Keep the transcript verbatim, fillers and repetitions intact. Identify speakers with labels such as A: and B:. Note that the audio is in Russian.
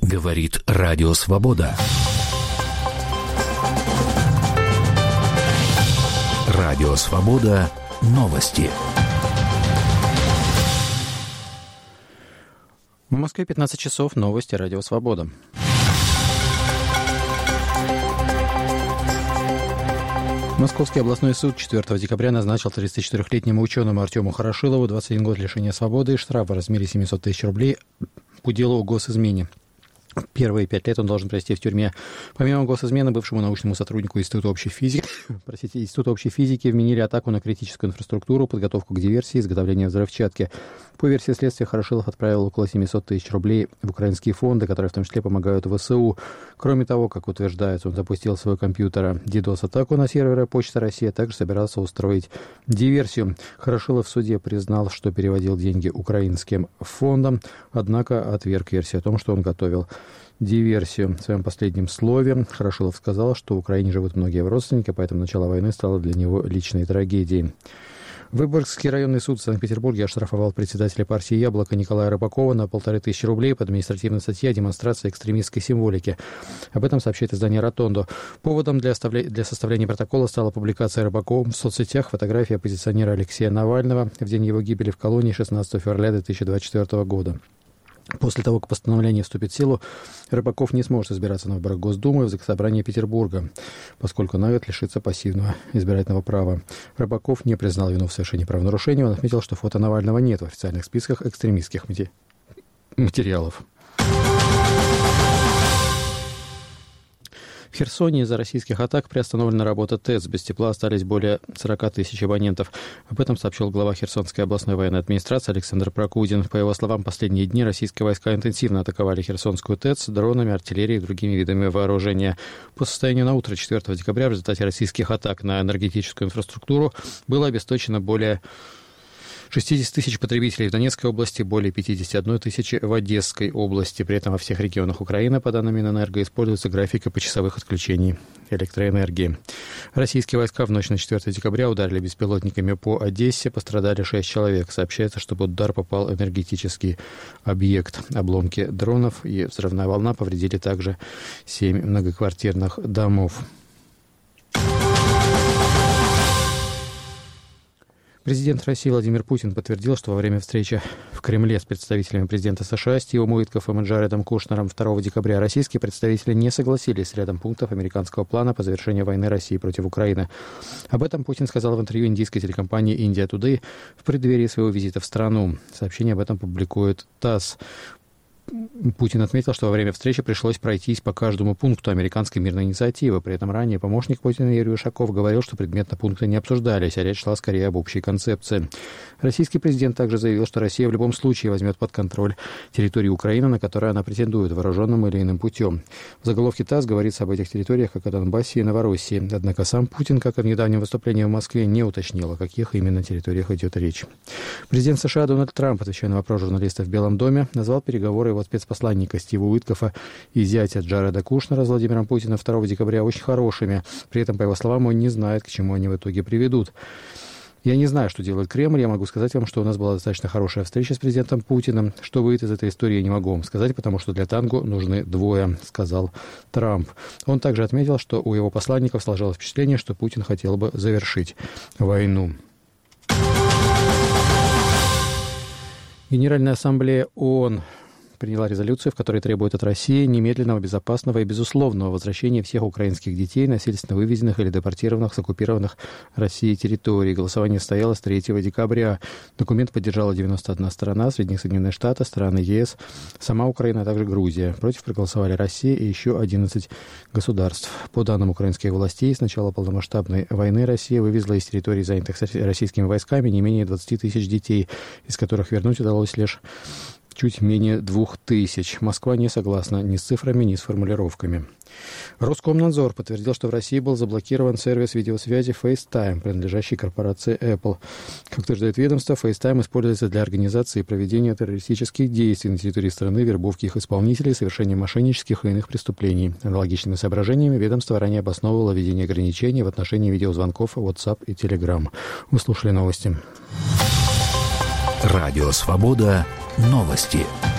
A: Говорит Радио Свобода. Радио Свобода. Новости.
B: В Москве пятнадцать часов. Новости. Радио Свобода. Московский областной суд четвёртого декабря назначил тридцатичетырёхлетнему ученому Артему Хорошилову двадцать один год лишения свободы и штраф в размере семьсот тысяч рублей по делу о госизмене. Первые пять лет он должен провести в тюрьме. Помимо госизмены, бывшему научному сотруднику Института общей физики, простите, Института общей физики вменили атаку на критическую инфраструктуру, подготовку к диверсии, изготовление взрывчатки. По версии следствия, Хорошилов отправил около семьсот тысяч рублей в украинские фонды, которые в том числе помогают ВСУ. Кроме того, как утверждается, он запустил своего компьютера дидос-атаку на серверы Почта России, а также собирался устроить диверсию. Хорошилов в суде признал, что переводил деньги украинским фондам, однако отверг версию о том, что он готовил диверсию. В своем последнем слове Хорошилов сказал, что в Украине живут многие его родственники, поэтому начало войны стало для него личной трагедией. Выборгский районный суд в Санкт-Петербурге оштрафовал председателя партии «Яблоко» Николая Рыбакова на полторы тысячи рублей по административной статье о демонстрации экстремистской символики. Об этом сообщает издание «Ротондо». Поводом для, оставля... для составления протокола стала публикация Рыбаковым в соцсетях фотографии оппозиционера Алексея Навального в день его гибели в колонии шестнадцатого февраля две тысячи двадцать четвёртого года. После того, как постановление вступит в силу, Рыбаков не сможет избираться на выборах Госдумы в Заксобрании Петербурга, поскольку на год лишится пассивного избирательного права. Рыбаков не признал вину в совершении правонарушения. Он отметил, что фото Навального нет в официальных списках экстремистских материалов. В Херсоне из-за российских атак приостановлена работа ТЭЦ. Без тепла остались более сорок тысяч абонентов. Об этом сообщил глава Херсонской областной военной администрации Александр Прокудин. По его словам, последние дни российские войска интенсивно атаковали Херсонскую ТЭЦ дронами, артиллерией и другими видами вооружения. По состоянию на утро четвёртого декабря в результате российских атак на энергетическую инфраструктуру было обесточено более шестьдесят тысяч потребителей в Донецкой области, более пятьдесят одна тысяча в Одесской области. При этом во всех регионах Украины, по данным Минэнерго, используется графика почасовых отключений электроэнергии. Российские войска в ночь на четвёртого декабря ударили беспилотниками по Одессе. Пострадали шесть человек. Сообщается, что под удар попал энергетический объект. Обломки дронов и взрывная волна повредили также семь многоквартирных домов. Президент России Владимир Путин подтвердил, что во время встречи в Кремле с представителями президента США Стивом Уиткоффом и Джаредом Кушнером второго декабря российские представители не согласились с рядом пунктов американского плана по завершению войны России против Украины. Об этом Путин сказал в интервью индийской телекомпании «Индия Тудэй» в преддверии своего визита в страну. Сообщение об этом публикует ТАСС. Путин отметил, что во время встречи пришлось пройтись по каждому пункту американской мирной инициативы. При этом ранее помощник Путина Юрий Ушаков говорил, что предметно пункты не обсуждались, а речь шла скорее об общей концепции. Российский президент также заявил, что Россия в любом случае возьмет под контроль территорию Украины, на которую она претендует, вооруженным или иным путем. В заголовке ТАСС говорится об этих территориях, как о Донбассе и Новороссии. Однако сам Путин, как и в недавнем выступлении в Москве, не уточнил, о каких именно территориях идет речь. Президент США Дональд Трамп, отвечая на вопрос журналистов в Белом доме, назвал переговоры его спецпосланника Стива Уиткоффа и зятя Джареда Кушнера с Владимиром Путиным второго декабря очень хорошими. При этом, по его словам, он не знает, к чему они в итоге приведут. Я не знаю, что делает Кремль. Я могу сказать вам, что у нас была достаточно хорошая встреча с президентом Путиным. Что выйдет из этой истории, я не могу вам сказать, потому что для танго нужны двое, сказал Трамп. Он также отметил, что у его посланников сложилось впечатление, что Путин хотел бы завершить войну. Генеральная ассамблея ООН приняла резолюцию, в которой требует от России немедленного, безопасного и безусловного возвращения всех украинских детей, насильственно вывезенных или депортированных с оккупированных Россией территорий. Голосование состоялось третьего декабря. Документ поддержала девяносто одна страна, среди них Соединенные Штаты, страны ЕС, сама Украина, а также Грузия. Против проголосовали Россия и еще одиннадцать государств. По данным украинских властей, с начала полномасштабной войны Россия вывезла из территорий, занятых российскими войсками, не менее двадцать тысяч детей, из которых вернуть удалось лишь чуть менее двух тысяч. Москва не согласна ни с цифрами, ни с формулировками. Роскомнадзор подтвердил, что в России был заблокирован сервис видеосвязи FaceTime, принадлежащий корпорации Apple. Как утверждает ведомство, FaceTime используется для организации и проведения террористических действий на территории страны, вербовки их исполнителей, совершения мошеннических и иных преступлений. Аналогичными соображениями ведомство ранее обосновывало введение ограничений в отношении видеозвонков WhatsApp и Telegram. Вы слушали новости.
A: Радио Свобода. Новости.